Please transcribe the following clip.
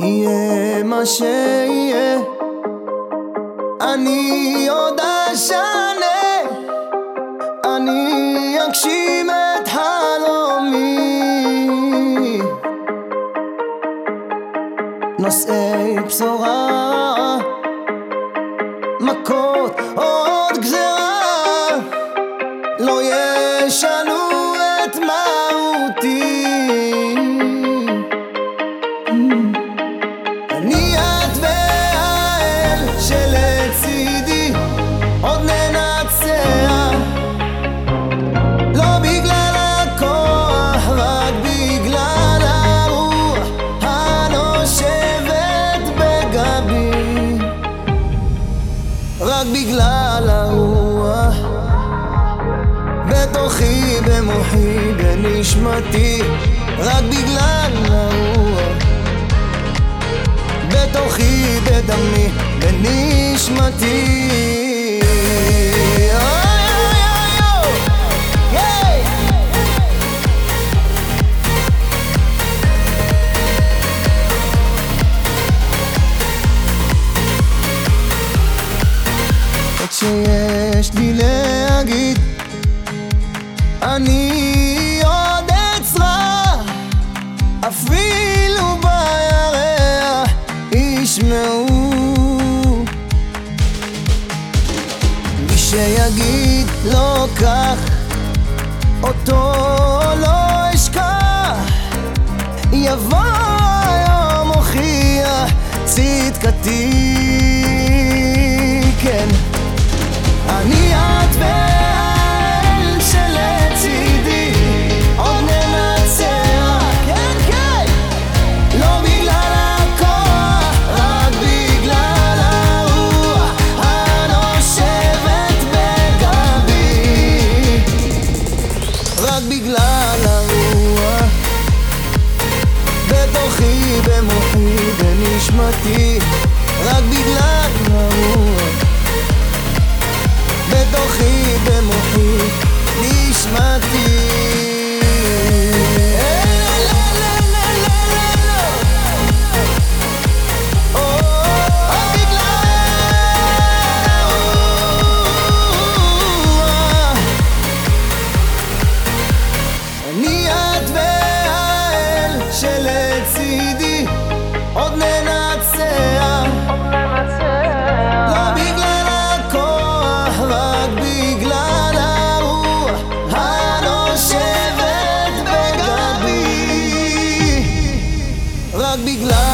יהיה מה שיהיה, אני עוד אשנה, אני אגשים את חלומי. נושאי בשורה, מכות עוד גזרה, לא ישנו את מהותי. אני את והאל שלצידי עוד ננצח, לא בגלל הכוח, רק בגלל הרוח הנושבת בגבי, רק בגלל הרוח בתוכי, במוחי, בנשמתי, רק בגלל הרוח בתוכי, בדמי, בנשמתי. את שיש לי להגיד אני עוד אצרח, אפילו בירח ישמעו. מי שיגיד לא כך, אותו לא אשכח, יבוא היום הוכיח צדקתי. כן, אני את והאל שלצידי עוד ננצח, כן כן, לא בגלל הכוח, רק בגלל הרוח הנושבת בגבי, רק בגלל הרוח בתוכי, במוחי, בנשמתי, רק בגלל הרוח בתוכי, במוחי, נשמתי. אני את והאל שלצידי עוד ננצח, לא בגלל הכוח, רק בגלל הרוח הנושבת בגבי, רק בגלל